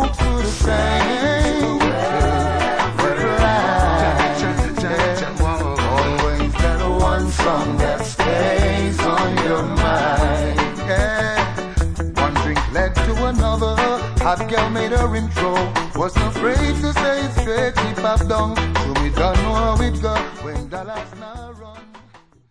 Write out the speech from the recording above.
folks would have sang. Always that one song that stays on your mind. Yeah. One drink led to another. Hot girl made her intro. Wasn't afraid to say it straight. Keep up down. So we don't know how it go when the last night.